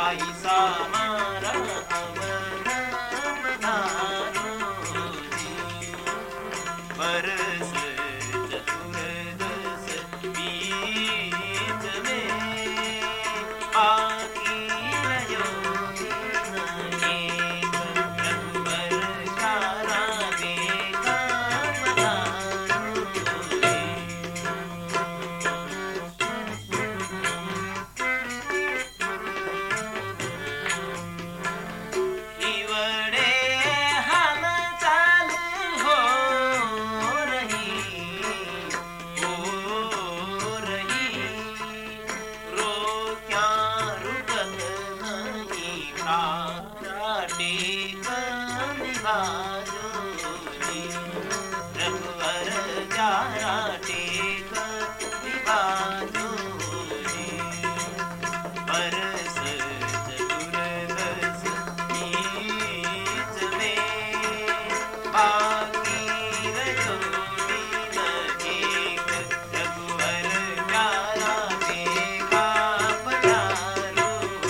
ऐसा मारा अवधारो जी बरस चतुर्दश बीच में आकी रयो एक रघुवर चारा देखा पधारो निवड़े हाल चाल हो रही रो क्या रुकत नहीं प्राटे निभाजो जी रघुवर चारा टेक निभाजो जी बरस चतुर्दश बीच में बाकी रयो दिन एक रघुवर प्यारा देखा पधारो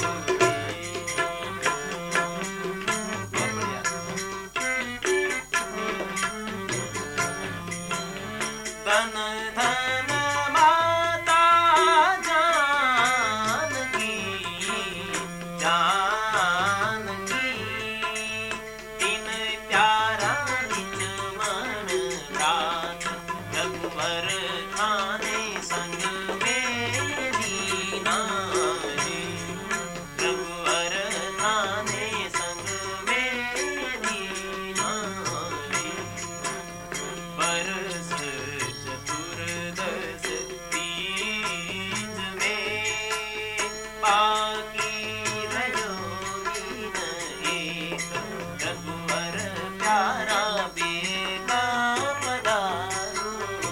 धन धन माता जानकी दिन प्यारा निज मन प्राण रघुवर थाने संग में दीना जी रघुवर थाने संग में दीना जी बरस चतुर्दश बीच में बाकी रयो दिन एक रघुवर प्यारा बेगा पधारो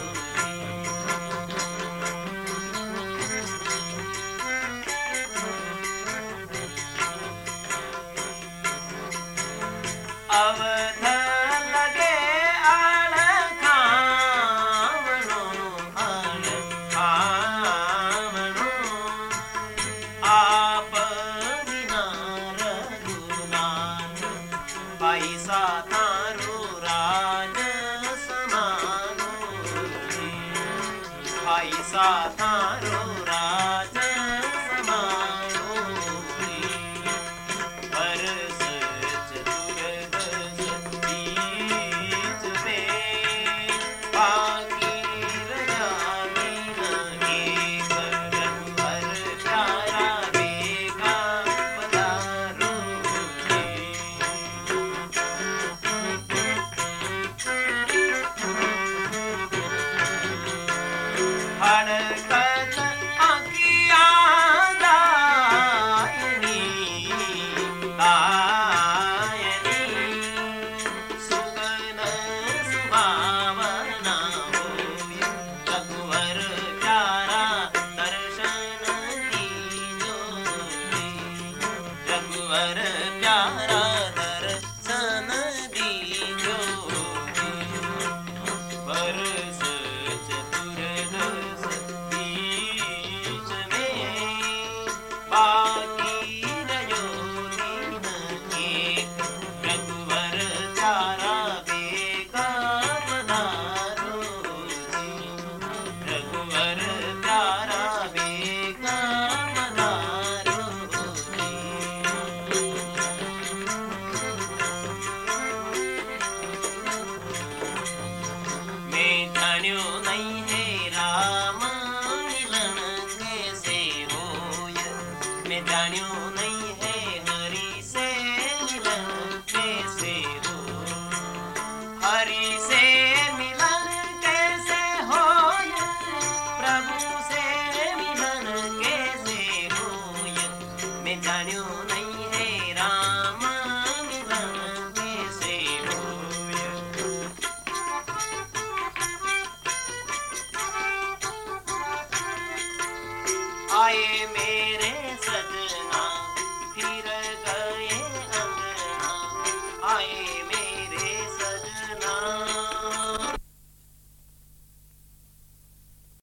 अवध लगे आल खावनो आप बिना रघुनाथ ऐसा तारो राज समानो ऐसा तारो राज समानो बरस चतुर्दश बीच में बाकी रया दिन एक रघुवर प्यारा देखा पधारो हड़कत आँखियाँ दायनी सुगन सुभावना होय रघुवर प्यारा दर्शन दीजो रघुवर प्यारा दर्शन दीजो बरस चतुर्दश बीच में बाकी रयो दिन एक रघुवर चारा बेगा पधारो जी रघुवर चारा बेगा पधारो जी मैं जान्यो नहीं है राम मिलन कैसे होय मैं जान्यो नहीं है हरि से मिलन कैसे हो हरि से मिलन कैसे होय प्रभु से मिलन कैसे होय मैं जान्यो नहीं है राम मिलन कैसे होय आए में